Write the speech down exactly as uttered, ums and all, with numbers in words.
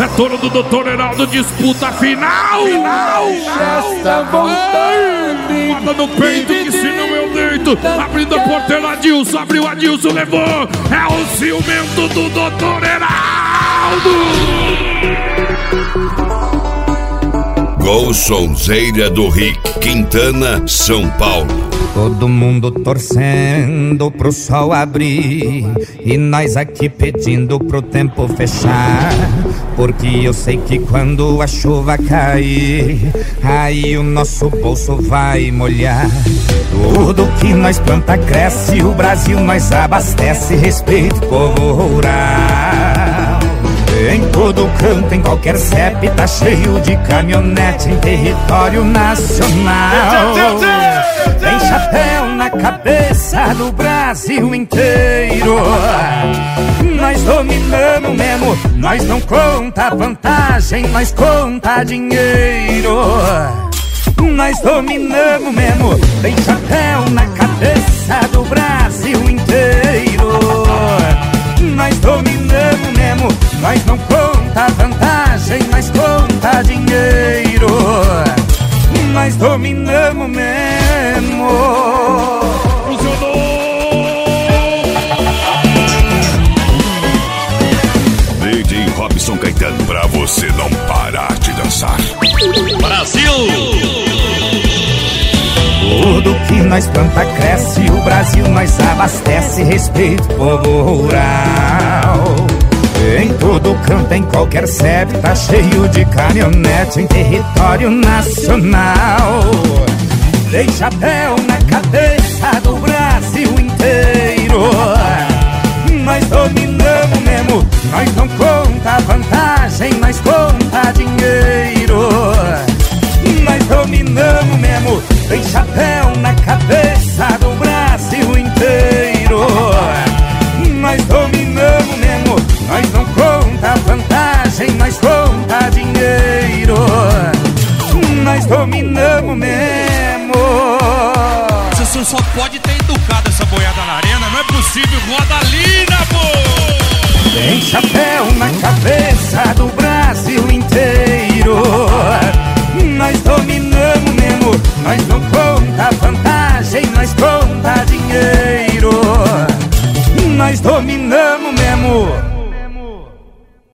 setor do doutor Heraldo, disputa final. Final. Já está voltando. Mata no peito que se não eu deito. Abrindo a porteira, Adilson. Abriu, Adilson, levou. É o ciumento do doutor Heraldo. Gol Sonzeira do Rick Quintana, São Paulo. Todo mundo torcendo pro sol abrir e nós aqui pedindo pro tempo fechar, porque eu sei que quando a chuva cair, aí o nosso bolso vai molhar. Tudo que nós planta cresce, o Brasil nós abastece. Respeito povo rural. Em todo canto, em qualquer C E P, tá cheio de caminhonete em território nacional. Tem chapéu na cabeça do Brasil inteiro. Nós dominamos mesmo, nós não conta vantagem, nós conta dinheiro. Nós dominamos mesmo, tem chapéu na cabeça do Brasil inteiro. Nós dominamos mesmo, nós não conta vantagem, nós conta dinheiro. Nós dominamos mesmo. D J Robson Caetano, pra você não parar de dançar. Brasil! Tudo que nós planta cresce, o Brasil nós abastece. Respeito povo rural. Em todo canto, em qualquer C E P, tá cheio de caminhonete em território nacional. Tem chapéu na cabeça do Brasil inteiro. Nós dominamos mesmo, nós não conta vantagem, nós conta dinheiro. Nós dominamos mesmo, tem chapéu na cabeça do Brasil inteiro. Nós dominamos mesmo, nós não conta vantagem, nós conta dinheiro. Nós dominamos mesmo. Você só pode ter educado essa boiada na arena, não é possível, Rodalina, pô! Tem chapéu na cabeça do Brasil inteiro.